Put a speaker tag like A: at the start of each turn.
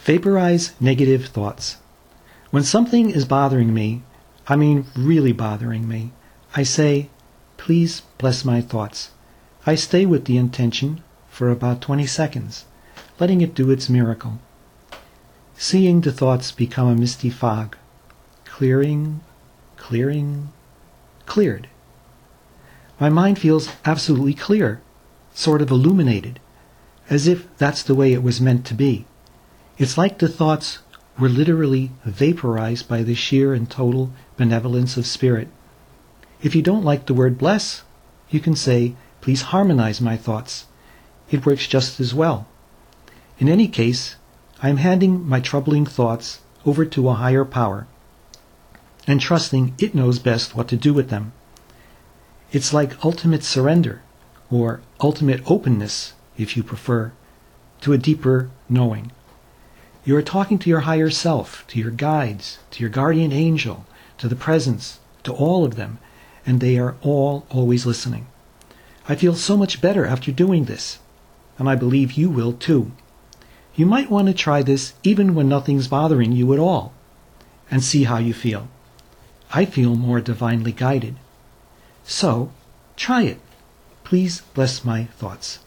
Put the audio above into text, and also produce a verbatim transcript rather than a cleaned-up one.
A: Vaporize negative thoughts. When something is bothering me, I mean really bothering me, I say, please bless my thoughts. I stay with the intention for about twenty seconds, letting it do its miracle. Seeing the thoughts become a misty fog, clearing, clearing, cleared. My mind feels absolutely clear, sort of illuminated, as if that's the way it was meant to be. It's like the thoughts were literally vaporized by the sheer and total benevolence of spirit. If you don't like the word bless, you can say, please harmonize my thoughts. It works just as well. In any case, I am handing my troubling thoughts over to a higher power and trusting it knows best what to do with them. It's like ultimate surrender, or ultimate openness, if you prefer, to a deeper knowing. You are talking to your higher self, to your guides, to your guardian angel, to the presence, to all of them, and they are all always listening. I feel so much better after doing this, and I believe you will too. You might want to try this even when nothing's bothering you at all, and see how you feel. I feel more divinely guided. So, try it. Please bless my thoughts.